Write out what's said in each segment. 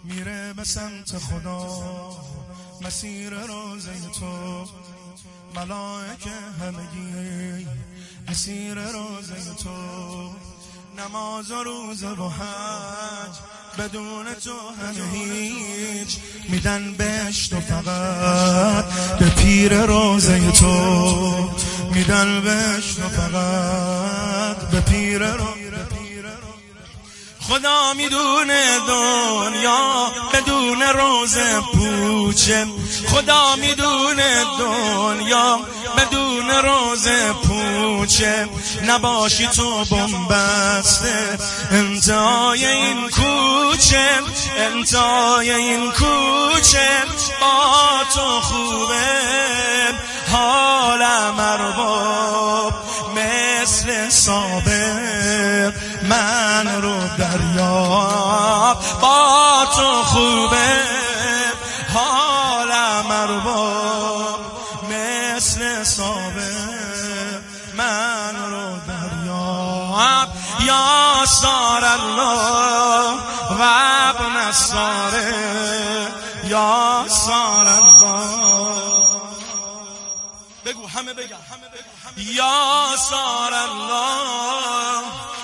میره به سمت خدا، مسیر روزه تو، ملائکه همگی اسیر روزه تو، نماز و روزه و حج بدون تو همه هیچ، میدن بهشت و فقط به پیر روزه تو، میدن بهشت و فقط به پیر روزه. خدا میدونه دنیا بدون روزه پوچه، خدا میدونه دنیا بدون روزه پوچه، نباشی تو بنبسته انتهای این کوچه، انتهای این کوچه با تو خوبه حالم ارباب مثل سابق من رو دریاب، با تو خوبه حالم ارباب مثل سابق من رو دریاب، یا سار الله و ابن ساره، یا سار الله. بگو همه بگم یا سار الله.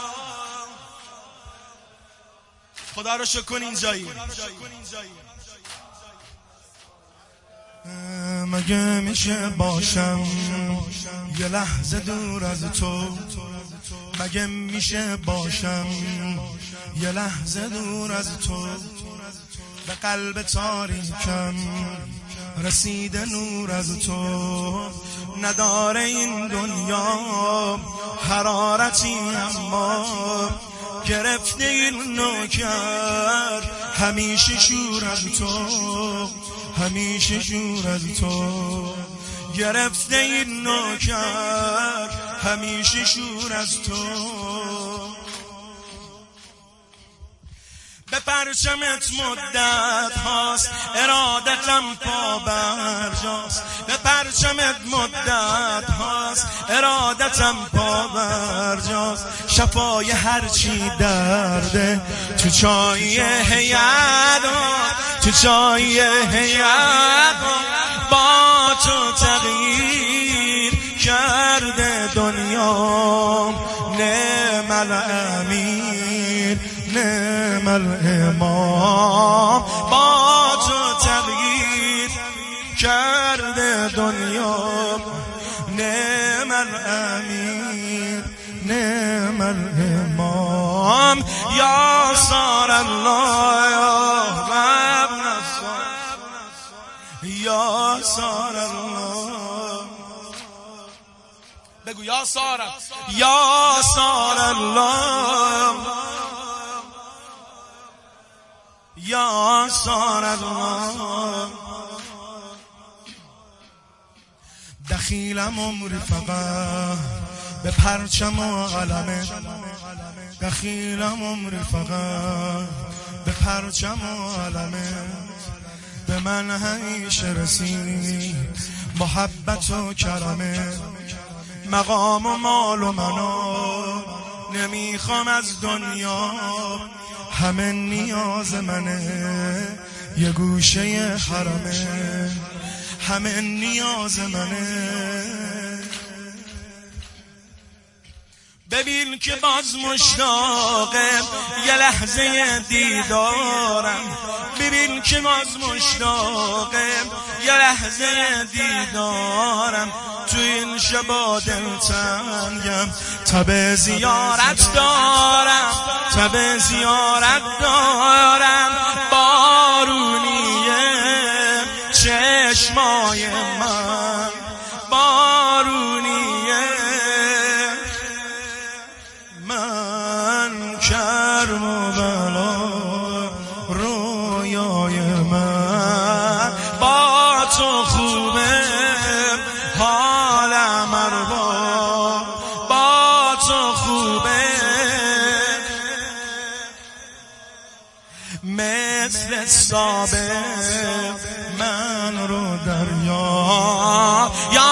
خدا رو شکر کن اینجایی. مگه میشه باشم یه لحظه دور از تو، مگه میشه باشم یه لحظه دور از تو، به قلب تاریکم رسیده نور از تو، نداره این دنیا حرارتی اما گرفته این نوکر همیشه شور از تو، همیشه شور از تو، گرفته این نوکر همیشه شور از تو. به پرچمت مدت هاست ارادتم پا برجاست، به پرچمت مدت هاست ارادتم پا برجاست، شفای هرچی درده تو چای هیئت، تو چای هیئت با تو تغییر کرده دنیا، نعم الامیر نعم الامام، با تو تغییر کرده دنیا، نعم الامیر نعم الامام، یا سار الله و ابن السار، یا سار الله. بگو یا سار، یا سار الله، یا سار الله. دخیلم عمری فقط به پرچم و علمه، دخیلم عمری فقط به پرچم و علمه، به من همیشه رسید محبت و کرمه، مقام و مال و منو نمیخوام از دنیا، همه نیاز منه یه گوشه حرمه، همه نیاز منه. ببین که باز مشتاقم یه لحظه دیدارم، ببین که باز مشتاقم یه لحظه دیدارم، تو این شبا دلتنگم تب زیارت دارم، تب زیارت دارم، بارونیه چشمای من، بارونیه من، کرم و بلا رویای من، با تو خوبه حالم ارباب، با تو خوبه مثل سابق من رو دریا، یا